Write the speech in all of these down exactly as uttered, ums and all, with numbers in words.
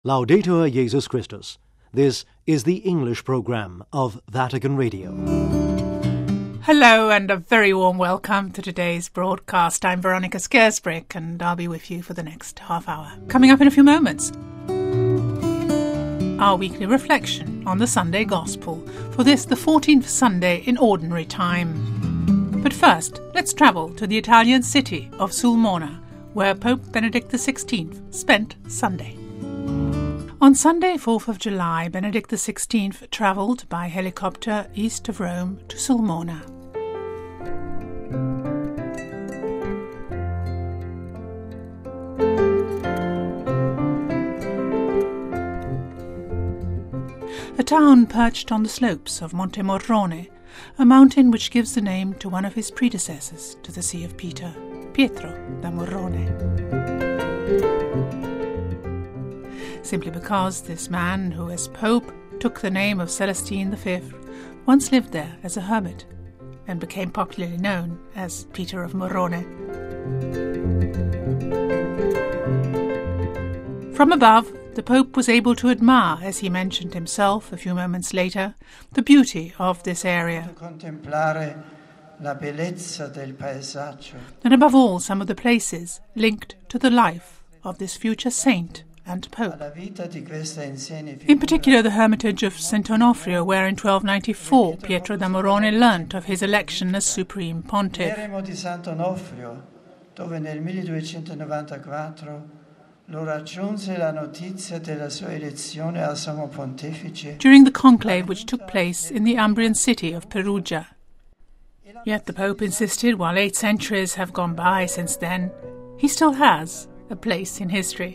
Laudetur Jesus Christus. This is the English programme of Vatican Radio. Hello and a very warm welcome to today's broadcast. I'm Veronica Skersbrick and I'll be with you for the next half hour. Coming up in a few moments, our weekly reflection on the Sunday Gospel, for this the fourteenth Sunday in Ordinary Time. But first, let's travel to the Italian city of Sulmona, where Pope Benedict the sixteenth spent Sunday. On Sunday, fourth of July, Benedict the sixteenth travelled by helicopter east of Rome to Sulmona. A town perched on the slopes of Monte Morrone, a mountain which gives the name to one of his predecessors to the See of Peter, Pietro da Morrone. Simply because this man, who as Pope took the name of Celestine the fifth, once lived there as a hermit and became popularly known as Peter of Morrone. From above, the Pope was able to admire, as he mentioned himself a few moments later, the beauty of this area. And above all, some of the places linked to the life of this future saint and Pope. In particular, the hermitage of Saint Onofrio, where in twelve ninety-four Pietro da Morrone learnt of his election as Supreme Pontiff. During the conclave which took place in the Umbrian city of Perugia. Yet the Pope insisted, while eight centuries have gone by since then, he still has a place in history.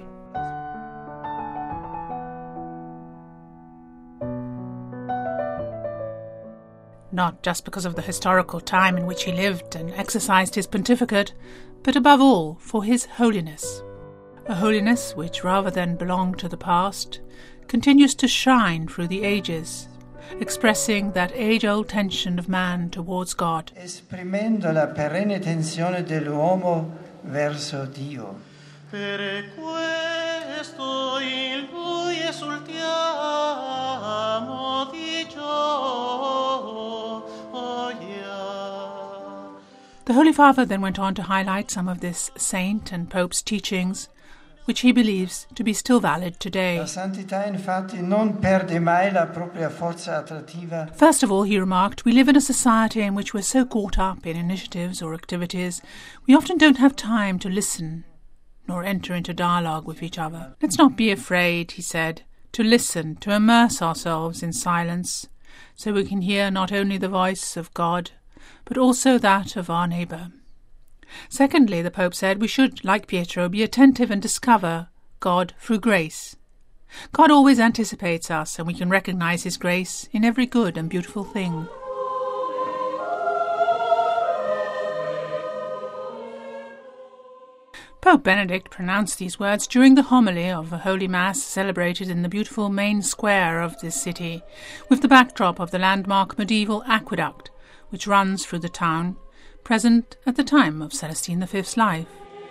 Not just because of the historical time in which he lived and exercised his pontificate, but above all for his holiness. A holiness which, rather than belong to the past, continues to shine through the ages, expressing that age-old tension of man towards God. Esprimendo la perenne tensione dell'uomo verso Dio. Per questo in lui esultiamo di gioia. The Holy Father then went on to highlight some of this saint and Pope's teachings, which he believes to be still valid today. First of all, he remarked, we live in a society in which we're so caught up in initiatives or activities, we often don't have time to listen nor enter into dialogue with each other. Let's not be afraid, he said, to listen, to immerse ourselves in silence, so we can hear not only the voice of God, but also that of our neighbour. Secondly, the Pope said, we should, like Pietro, be attentive and discover God through grace. God always anticipates us, and we can recognise his grace in every good and beautiful thing. Pope Benedict pronounced these words during the homily of a Holy Mass celebrated in the beautiful main square of this city, with the backdrop of the landmark medieval aqueduct, which runs through the town, present at the time of Celestine the fifth's life.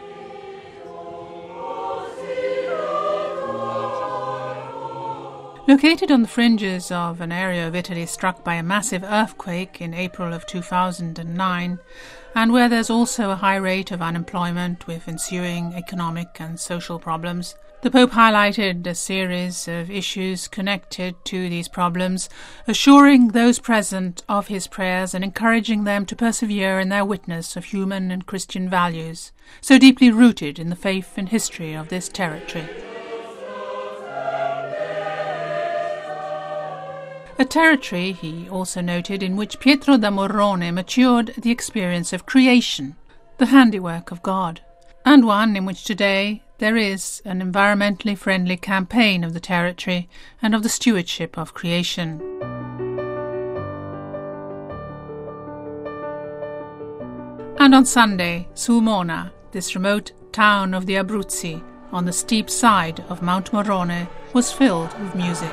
Located on the fringes of an area of Italy struck by a massive earthquake in April of two thousand nine, and where there's also a high rate of unemployment with ensuing economic and social problems, the Pope highlighted a series of issues connected to these problems, assuring those present of his prayers and encouraging them to persevere in their witness of human and Christian values, so deeply rooted in the faith and history of this territory. A territory, he also noted, in which Pietro da Morrone matured the experience of creation, the handiwork of God, and one in which today there is an environmentally friendly campaign of the territory and of the stewardship of creation. And on Sunday, Sulmona, this remote town of the Abruzzi, on the steep side of Mount Morrone, was filled with music.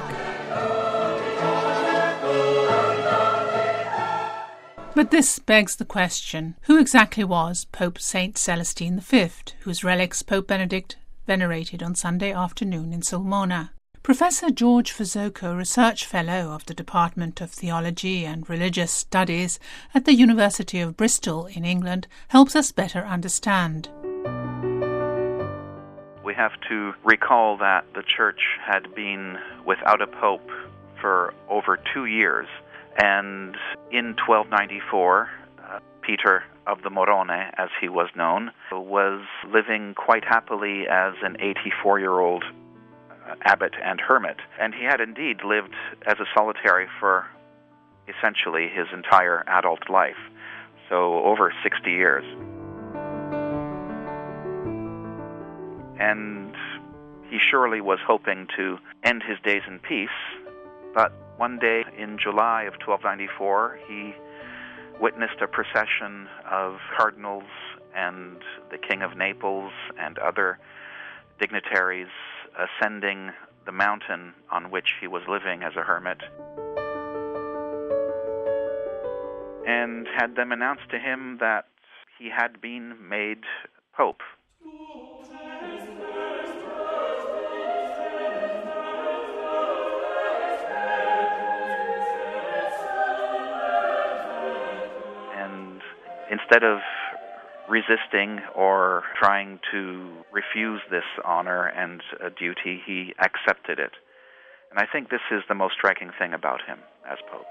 But this begs the question, who exactly was Pope Saint Celestine the fifth, whose relics Pope Benedict venerated on Sunday afternoon in Sulmona? Professor George Fezoko, Research Fellow of the Department of Theology and Religious Studies at the University of Bristol in England, helps us better understand. We have to recall that the Church had been without a pope for over two years, and in twelve ninety-four, uh, Peter of the Morone, as he was known, was living quite happily as an eighty-four-year-old uh, abbot and hermit. And he had indeed lived as a solitary for essentially his entire adult life, so over sixty years. And he surely was hoping to end his days in peace, but one day in July of twelve ninety-four, he witnessed a procession of cardinals and the King of Naples and other dignitaries ascending the mountain on which he was living as a hermit, and had them announce to him that he had been made pope. Instead of resisting or trying to refuse this honor and uh, duty, he accepted it. And I think this is the most striking thing about him as Pope.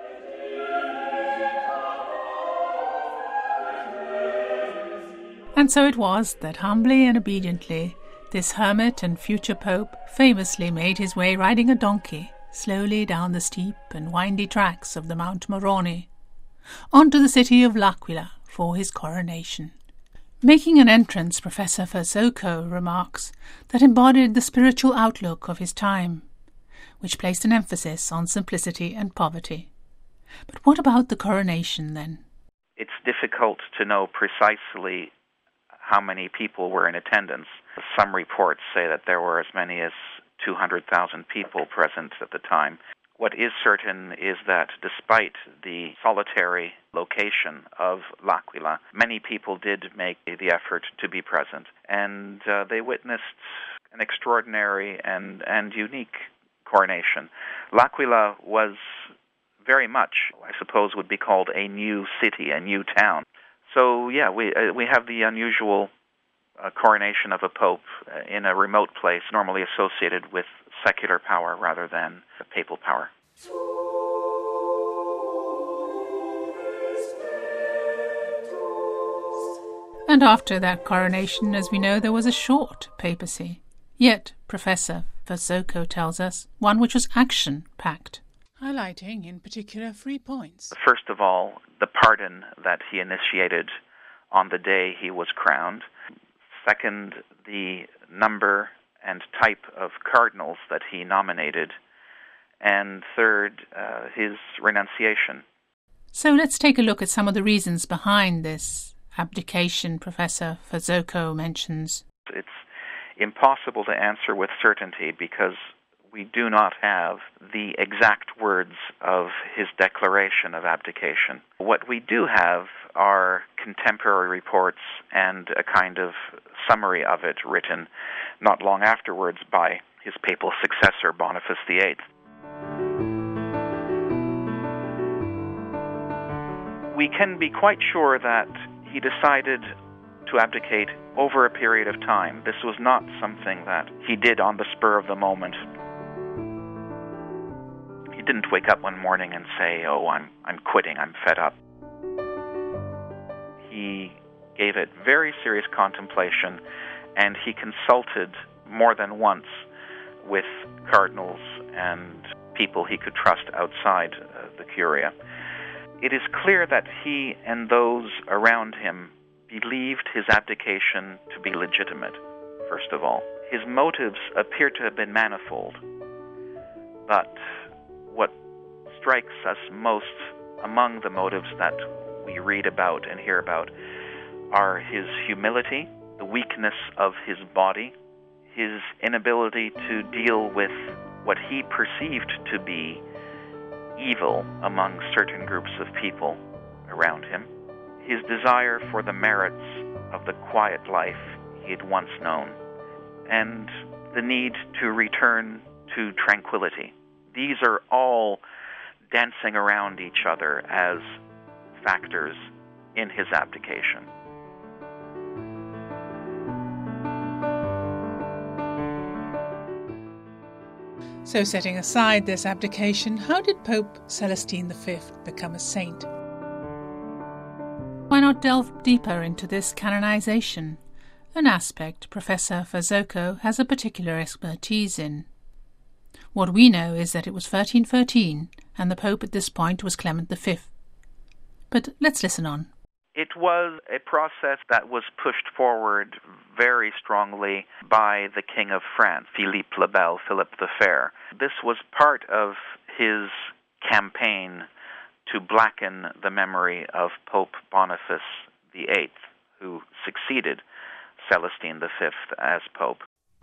And so it was that humbly and obediently this hermit and future Pope famously made his way riding a donkey slowly down the steep and windy tracks of the Mount Morone, onto the city of L'Aquila for his coronation. Making an entrance, Professor Fezoko remarks, that embodied the spiritual outlook of his time, which placed an emphasis on simplicity and poverty. But what about the coronation then? It's difficult to know precisely how many people were in attendance. Some reports say that there were as many as two hundred thousand people present at the time. What is certain is that despite the solitary location of L'Aquila, many people did make the effort to be present, and uh, they witnessed an extraordinary and, and unique coronation. L'Aquila was very much, I suppose, would be called a new city, a new town. So, yeah, we uh, we have the unusual uh, coronation of a pope uh, in a remote place, normally associated with secular power rather than papal power. And after that coronation, as we know, there was a short papacy. Yet, Professor Fezoko tells us, one which was action-packed, highlighting in particular three points. First of all, the pardon that he initiated on the day he was crowned. Second, the number and type of cardinals that he nominated. And third, uh, his renunciation. So let's take a look at some of the reasons behind this abdication Professor Fezoko mentions. It's impossible to answer with certainty because we do not have the exact words of his declaration of abdication. What we do have are contemporary reports and a kind of summary of it written not long afterwards by his papal successor, Boniface the Eighth. We can be quite sure that he decided to abdicate over a period of time. This was not something that he did on the spur of the moment. He didn't wake up one morning and say, oh, I'm I'm quitting, I'm fed up. He gave it very serious contemplation, and he consulted more than once with cardinals and people he could trust outside uh, the Curia. It is clear that he and those around him believed his abdication to be legitimate, first of all. His motives appear to have been manifold, but what strikes us most among the motives that we read about and hear about are his humility, the weakness of his body, his inability to deal with what he perceived to be evil among certain groups of people around him, his desire for the merits of the quiet life he had once known, and the need to return to tranquility. These are all dancing around each other as factors in his abdication. So, setting aside this abdication, how did Pope Celestine the Fifth become a saint? Why not delve deeper into this canonization, an aspect Professor Fazocco has a particular expertise in? What we know is that it was thirteen thirteen, and the Pope at this point was Clement the Fifth. But let's listen on. It was a process that was pushed forward very strongly by the King of France, Philippe le Bel, Philip the Fair. This was part of his campaign to blacken the memory of Pope Boniface the Eighth, who succeeded Celestine the Fifth as Pope.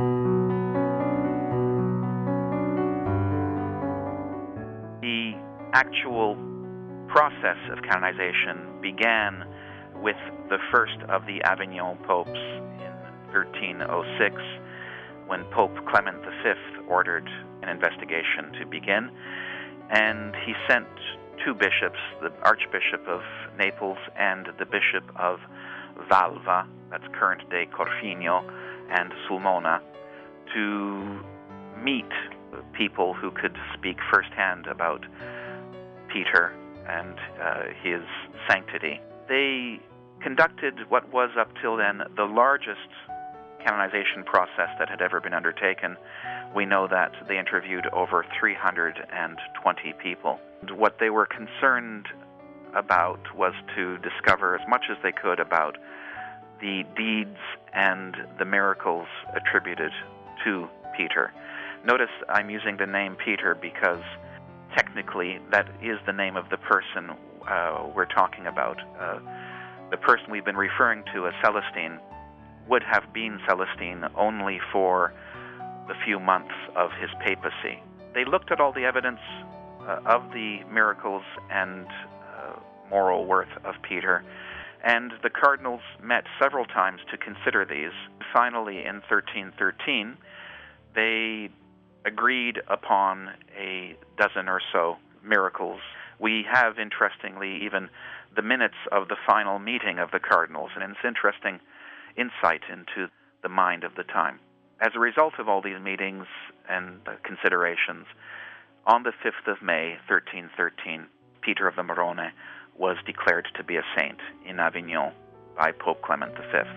The actual process of canonization began with the first of the Avignon popes in thirteen oh six, when Pope Clement the Fifth ordered an investigation to begin, and he sent two bishops, the Archbishop of Naples and the Bishop of Valva, that's current-day Corfino, and Sulmona, to meet people who could speak firsthand about Peter and uh, his sanctity. They conducted what was up till then the largest canonization process that had ever been undertaken. We know that they interviewed over three hundred twenty people. What they were concerned about was to discover as much as they could about the deeds and the miracles attributed to Peter. Notice I'm using the name Peter because technically that is the name of the person uh, we're talking about. Uh, the person we've been referring to as Celestine would have been Celestine only for the few months of his papacy. They looked at all the evidence uh, of the miracles and uh, moral worth of Peter, and the cardinals met several times to consider these. Finally, in thirteen thirteen, they agreed upon a dozen or so miracles. We have, interestingly, even the minutes of the final meeting of the cardinals, and it's interesting insight into the mind of the time. As a result of all these meetings and uh, considerations, on the fifth of May, thirteen thirteen, Peter of the Morone was declared to be a saint in Avignon by Pope Clement the Fifth.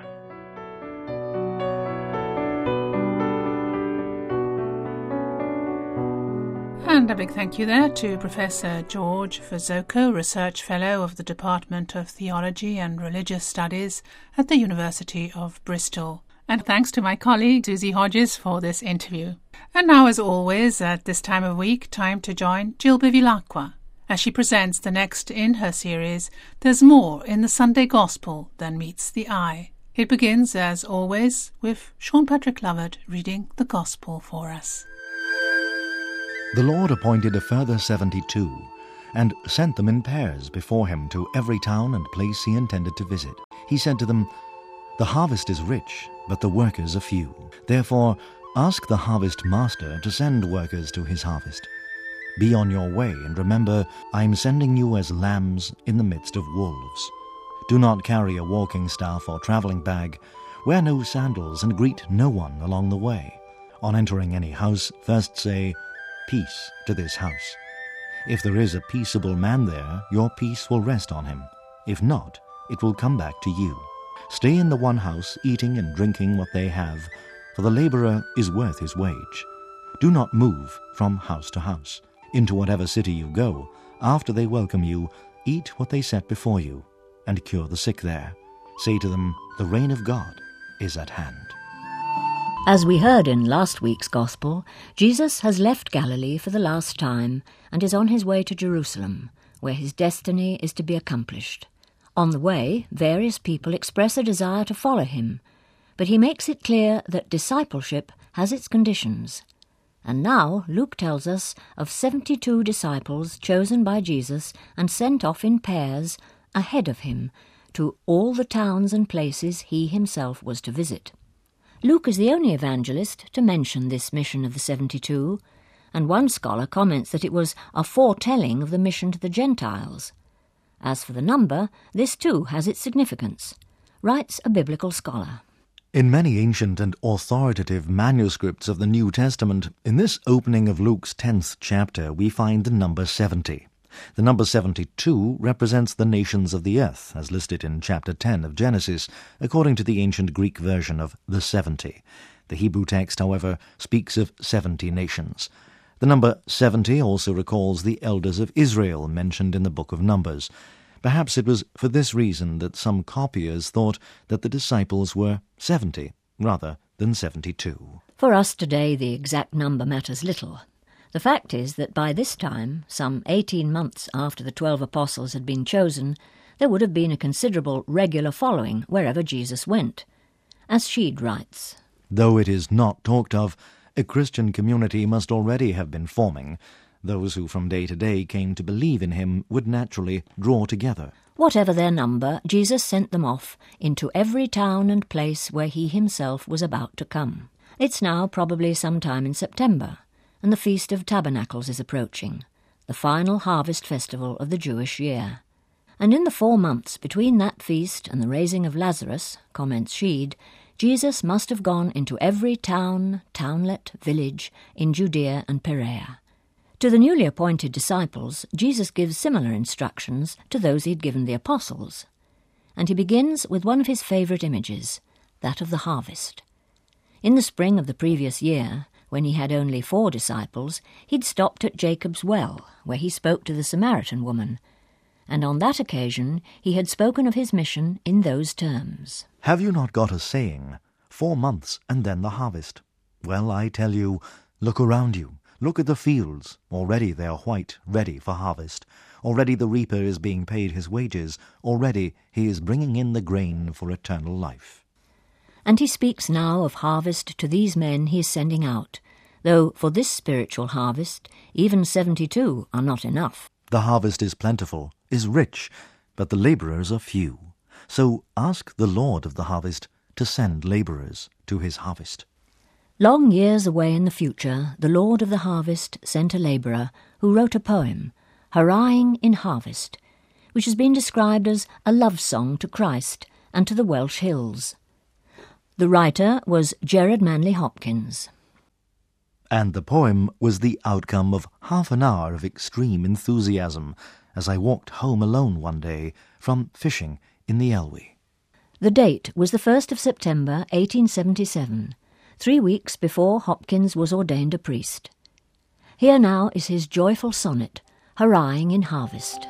And a big thank you there to Professor George Fazocco, Research Fellow of the Department of Theology and Religious Studies at the University of Bristol. And thanks to my colleague Susie Hodges for this interview. And now, as always, at this time of week, time to join Jill Bevilacqua as she presents the next in her series, There's More in the Sunday Gospel Than Meets the Eye. It begins, as always, with Sean Patrick Lovett reading the Gospel for us. The Lord appointed a further seventy-two, and sent them in pairs before him to every town and place he intended to visit. He said to them, "The harvest is rich, but the workers are few. Therefore, ask the harvest master to send workers to his harvest. Be on your way, and remember, I am sending you as lambs in the midst of wolves. Do not carry a walking staff or traveling bag. Wear no sandals, and greet no one along the way. On entering any house, first say, 'Peace to this house.' If there is a peaceable man there, your peace will rest on him. If not, it will come back to you. Stay in the one house, eating and drinking what they have, for the laborer is worth his wage. Do not move from house to house. Into whatever city you go, after they welcome you, eat what they set before you, and cure the sick there. Say to them, 'The reign of God is at hand.'" As we heard in last week's Gospel, Jesus has left Galilee for the last time and is on his way to Jerusalem, where his destiny is to be accomplished. On the way, various people express a desire to follow him, but he makes it clear that discipleship has its conditions. And now Luke tells us of seventy-two disciples chosen by Jesus and sent off in pairs ahead of him to all the towns and places he himself was to visit. Luke is the only evangelist to mention this mission of the seventy-two, and one scholar comments that it was a foretelling of the mission to the Gentiles. As for the number, this too has its significance, writes a biblical scholar. In many ancient and authoritative manuscripts of the New Testament, in this opening of Luke's tenth chapter, we find the number seventy. The number seventy-two represents the nations of the earth, as listed in chapter ten of Genesis, according to the ancient Greek version of the seventy. The Hebrew text, however, speaks of seventy nations. The number seventy also recalls the elders of Israel mentioned in the book of Numbers. Perhaps it was for this reason that some copiers thought that the disciples were seventy rather than seventy-two. For us today, the exact number matters little. The fact is that by this time, some eighteen months after the twelve apostles had been chosen, there would have been a considerable regular following wherever Jesus went. As Sheed writes, "Though it is not talked of, a Christian community must already have been forming. Those who from day to day came to believe in him would naturally draw together." Whatever their number, Jesus sent them off into every town and place where he himself was about to come. It's now probably sometime in September, and the Feast of Tabernacles is approaching, the final harvest festival of the Jewish year. And in the four months between that feast and the raising of Lazarus, comments Sheed, Jesus must have gone into every town, townlet, village in Judea and Perea. To the newly appointed disciples, Jesus gives similar instructions to those he had given the apostles. And he begins with one of his favourite images, that of the harvest. In the spring of the previous year, when he had only four disciples, he'd stopped at Jacob's well, where he spoke to the Samaritan woman, and on that occasion he had spoken of his mission in those terms. "Have you not got a saying, four months and then the harvest? Well, I tell you, look around you. Look at the fields. Already they are white, ready for harvest. Already the reaper is being paid his wages. Already he is bringing in the grain for eternal life." And he speaks now of harvest to these men he is sending out, though for this spiritual harvest even seventy-two are not enough. "The harvest is plentiful, is rich, but the labourers are few. So ask the Lord of the harvest to send labourers to his harvest." Long years away in the future, the Lord of the harvest sent a labourer who wrote a poem, Hurrahing in Harvest, which has been described as a love song to Christ and to the Welsh hills. The writer was Gerard Manley Hopkins. And the poem was the outcome of half an hour of extreme enthusiasm as I walked home alone one day from fishing in the Elwey. The date was the first of September eighteen seventy-seven, three weeks before Hopkins was ordained a priest. Here now is his joyful sonnet, Hurrahing in Harvest.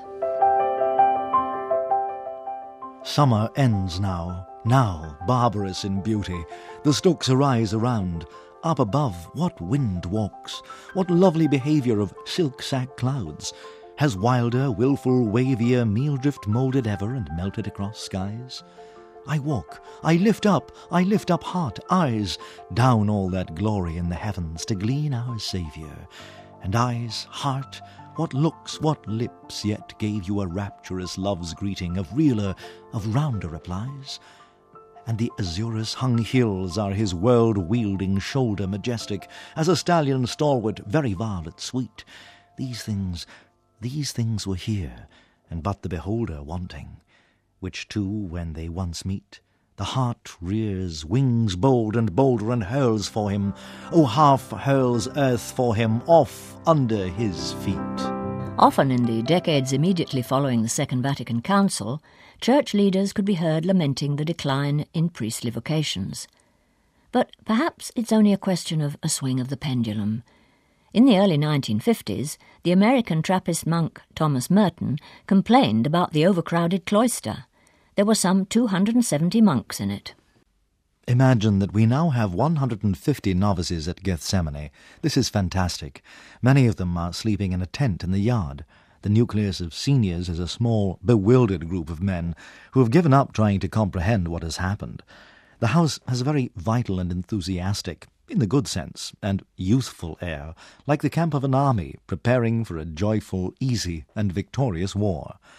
Summer ends now, now, barbarous in beauty. The stooks arise around. Up above, what wind walks, what lovely behaviour of silk-sack clouds. Has wilder, wilful, wavier meal-drift moulded ever and melted across skies? I walk, I lift up, I lift up heart, eyes, down all that glory in the heavens to glean our Saviour. And eyes, heart, what looks, what lips yet gave you a rapturous love's greeting of realer, of rounder replies? And the azurous-hung hills are his world-wielding shoulder majestic, as a stallion stalwart, very violet sweet. These things, these things were here, and but the beholder wanting, which two, when they once meet, the heart rears wings bold and bolder and hurls for him, oh, half hurls earth for him off under his feet. Often in the decades immediately following the Second Vatican Council, church leaders could be heard lamenting the decline in priestly vocations. But perhaps it's only a question of a swing of the pendulum. In the early nineteen fifties, the American Trappist monk Thomas Merton complained about the overcrowded cloister. There were some two hundred seventy monks in it. Imagine that we now have one hundred fifty novices at Gethsemane. This is fantastic. Many of them are sleeping in a tent in the yard. The nucleus of seniors is a small, bewildered group of men who have given up trying to comprehend what has happened. The house has a very vital and enthusiastic, in the good sense, and youthful air, like the camp of an army preparing for a joyful, easy, and victorious war.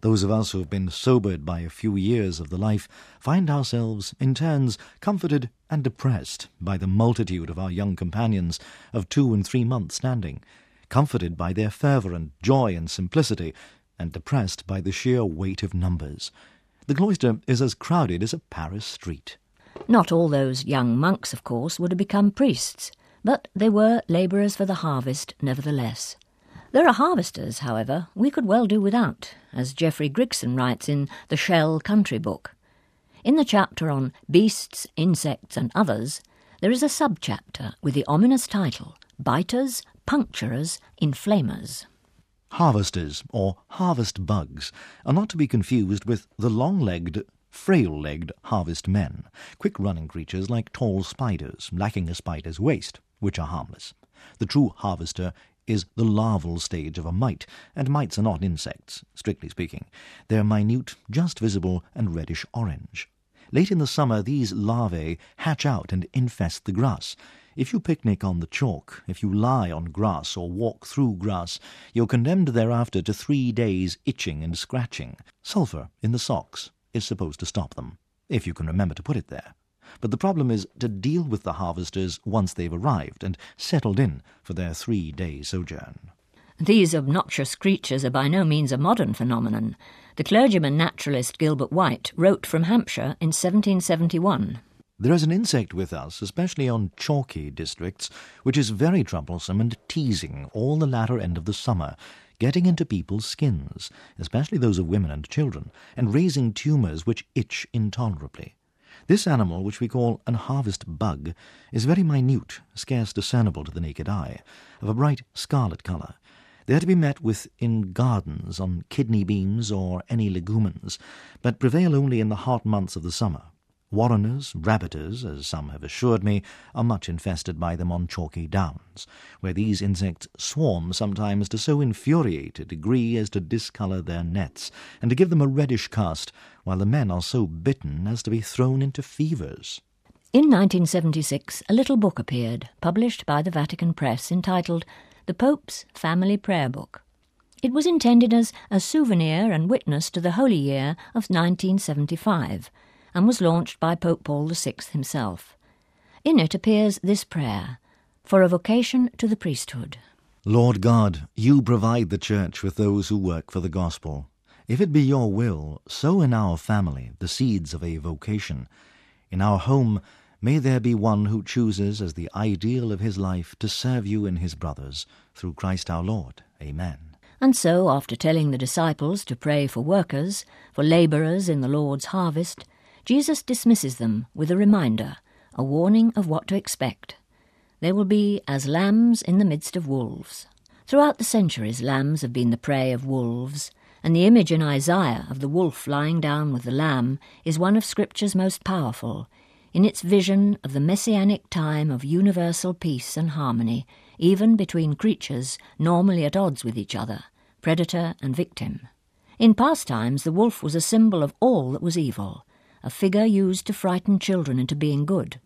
Those of us who have been sobered by a few years of the life find ourselves, in turns, comforted and depressed by the multitude of our young companions of two and three months standing, comforted by their fervour and joy and simplicity, and depressed by the sheer weight of numbers. The cloister is as crowded as a Paris street. Not all those young monks, of course, would have become priests, but they were labourers for the harvest nevertheless. There are harvesters, however, we could well do without, as Geoffrey Grigson writes in the Shell Country Book. In the chapter on beasts, insects and others, there is a sub-chapter with the ominous title, Biters, Puncturers, Inflamers. Harvesters, or harvest bugs, are not to be confused with the long-legged, frail-legged harvest men, quick-running creatures like tall spiders, lacking a spider's waist, which are harmless. The true harvester is the larval stage of a mite, and mites are not insects, strictly speaking. They are minute, just visible, and reddish-orange. Late in the summer, these larvae hatch out and infest the grass. If you picnic on the chalk, if you lie on grass or walk through grass, you're condemned thereafter to three days' itching and scratching. Sulphur in the socks is supposed to stop them, if you can remember to put it there. But the problem is to deal with the harvesters once they've arrived and settled in for their three-day sojourn. These obnoxious creatures are by no means a modern phenomenon. The clergyman naturalist Gilbert White wrote from Hampshire in seventeen seventy-one. There is an insect with us, especially on chalky districts, which is very troublesome and teasing all the latter end of the summer, getting into people's skins, especially those of women and children, and raising tumours which itch intolerably. This animal, which we call an harvest bug, is very minute, scarce discernible to the naked eye, of a bright scarlet colour. They are to be met with in gardens, on kidney beans or any legumens, but prevail only in the hot months of the summer. Warreners, rabbiters, as some have assured me, are much infested by them on chalky downs, where these insects swarm sometimes to so infuriate a degree as to discolour their nets, and to give them a reddish cast, while the men are so bitten as to be thrown into fevers. In nineteen seventy-six, a little book appeared, published by the Vatican Press, entitled The Pope's Family Prayer Book. It was intended as a souvenir and witness to the Holy Year of nineteen seventy-five, and was launched by Pope Paul the Sixth himself. In it appears this prayer, for a vocation to the priesthood. Lord God, you provide the Church with those who work for the gospel. If it be your will, sow in our family the seeds of a vocation. In our home, may there be one who chooses as the ideal of his life to serve you and his brothers, through Christ our Lord. Amen. And so, after telling the disciples to pray for workers, for labourers in the Lord's harvest, Jesus dismisses them with a reminder, a warning of what to expect. They will be as lambs in the midst of wolves. Throughout the centuries, lambs have been the prey of wolves, and the image in Isaiah of the wolf lying down with the lamb is one of Scripture's most powerful, in its vision of the messianic time of universal peace and harmony, even between creatures normally at odds with each other, predator and victim. In past times, the wolf was a symbol of all that was evil, a figure used to frighten children into being good.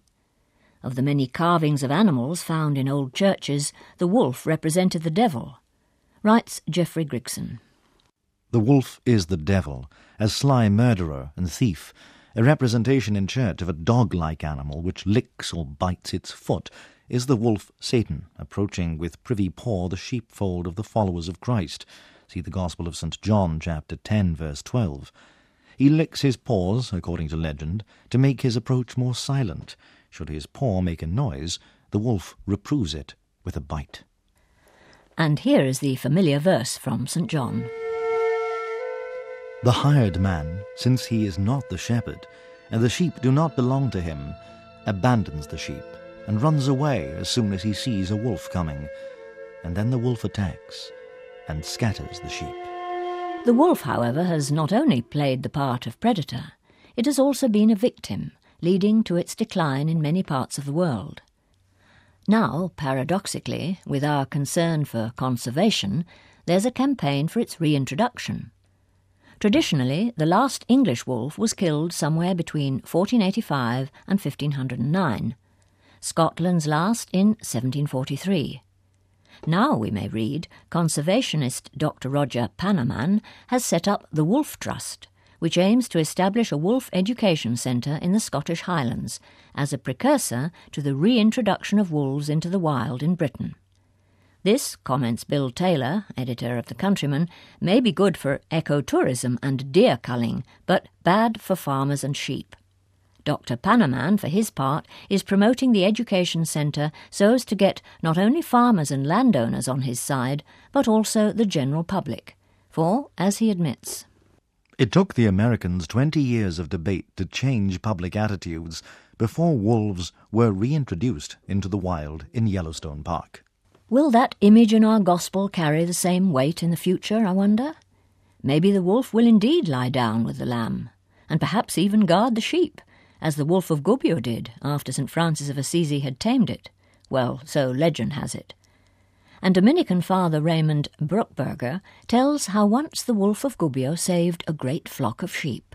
Of the many carvings of animals found in old churches, the wolf represented the devil, writes Geoffrey Grigson. The wolf is the devil, a sly murderer and thief, a representation in church of a dog-like animal which licks or bites its foot, is the wolf Satan, approaching with privy paw the sheepfold of the followers of Christ. See the Gospel of Saint John, chapter ten, verse twelve. He licks his paws, according to legend, to make his approach more silent. Should his paw make a noise, the wolf reproves it with a bite. And here is the familiar verse from Saint John. The hired man, since he is not the shepherd, and the sheep do not belong to him, abandons the sheep, and runs away as soon as he sees a wolf coming. And then the wolf attacks, and scatters the sheep. The wolf, however, has not only played the part of predator, it has also been a victim, leading to its decline in many parts of the world. Now, paradoxically, with our concern for conservation, there's a campaign for its reintroduction. Traditionally, the last English wolf was killed somewhere between fourteen eighty-five and fifteen oh nine, Scotland's last in seventeen forty-three. Now, we may read, conservationist Doctor Roger Pannaman has set up the Wolf Trust, which aims to establish a wolf education centre in the Scottish Highlands as a precursor to the reintroduction of wolves into the wild in Britain. This, comments Bill Taylor, editor of The Countryman, may be good for ecotourism and deer culling, but bad for farmers and sheep. Doctor Pannaman, for his part, is promoting the education centre so as to get not only farmers and landowners on his side, but also the general public. For, as he admits, it took the Americans twenty years of debate to change public attitudes before wolves were reintroduced into the wild in Yellowstone Park. Will that image in our gospel carry the same weight in the future, I wonder? Maybe the wolf will indeed lie down with the lamb, and perhaps even guard the sheep, as the wolf of Gubbio did after Saint Francis of Assisi had tamed it. Well, so legend has it. And Dominican Father Raymond Bruckberger tells how once the wolf of Gubbio saved a great flock of sheep.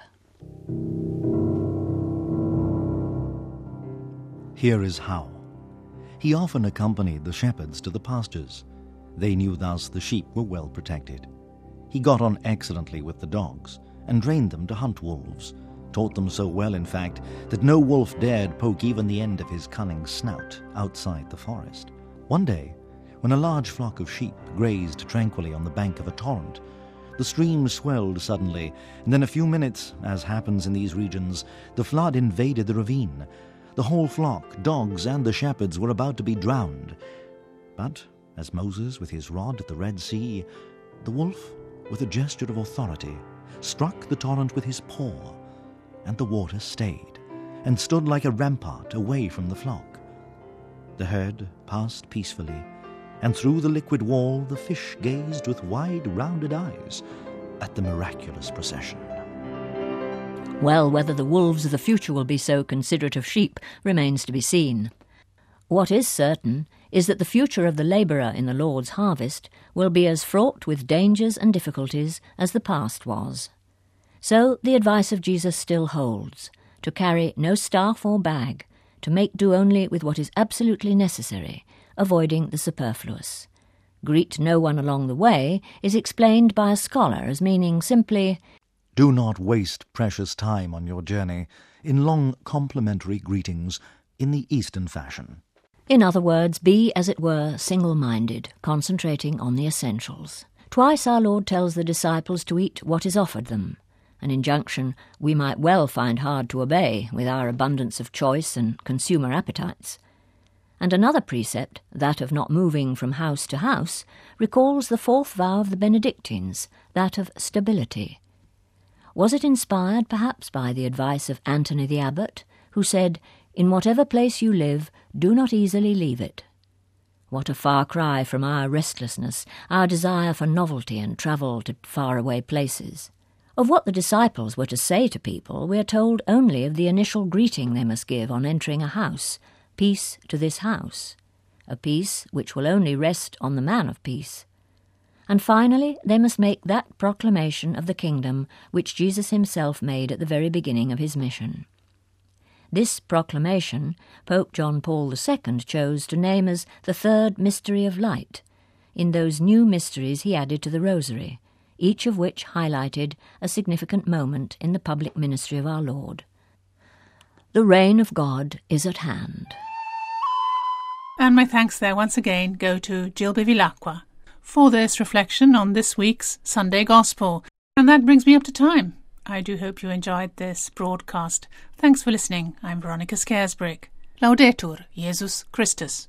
Here is how. He often accompanied the shepherds to the pastures. They knew thus the sheep were well protected. He got on excellently with the dogs and trained them to hunt wolves, taught them so well, in fact, that no wolf dared poke even the end of his cunning snout outside the forest. One day, when a large flock of sheep grazed tranquilly on the bank of a torrent, the stream swelled suddenly, and in a few minutes, as happens in these regions, the flood invaded the ravine. The whole flock, dogs and the shepherds, were about to be drowned. But, as Moses with his rod at the Red Sea, the wolf, with a gesture of authority, struck the torrent with his paw, and the water stayed, and stood like a rampart away from the flock. The herd passed peacefully, and through the liquid wall the fish gazed with wide, rounded eyes at the miraculous procession. Well, whether the wolves of the future will be so considerate of sheep remains to be seen. What is certain is that the future of the labourer in the Lord's harvest will be as fraught with dangers and difficulties as the past was. So the advice of Jesus still holds, to carry no staff or bag, to make do only with what is absolutely necessary, avoiding the superfluous. Greet no one along the way is explained by a scholar as meaning simply, do not waste precious time on your journey in long complimentary greetings in the Eastern fashion. In other words, be, as it were, single-minded, concentrating on the essentials. Twice our Lord tells the disciples to eat what is offered them, an injunction we might well find hard to obey with our abundance of choice and consumer appetites. And another precept, that of not moving from house to house, recalls the fourth vow of the Benedictines, that of stability. Was it inspired, perhaps, by the advice of Anthony the Abbot, who said, "In whatever place you live, do not easily leave it"? What a far cry from our restlessness, our desire for novelty and travel to faraway places. Of what the disciples were to say to people, we are told only of the initial greeting they must give on entering a house, "Peace to this house," a peace which will only rest on the man of peace. And finally, they must make that proclamation of the kingdom which Jesus himself made at the very beginning of his mission. This proclamation Pope John Paul the Second chose to name as the third mystery of light, in those new mysteries he added to the Rosary, each of which highlighted a significant moment in the public ministry of our Lord. The reign of God is at hand. And my thanks there once again go to Jill Bevilacqua for this reflection on this week's Sunday Gospel. And that brings me up to time. I do hope you enjoyed this broadcast. Thanks for listening. I'm Veronica Scaresbrick. Laudetur Jesus Christus.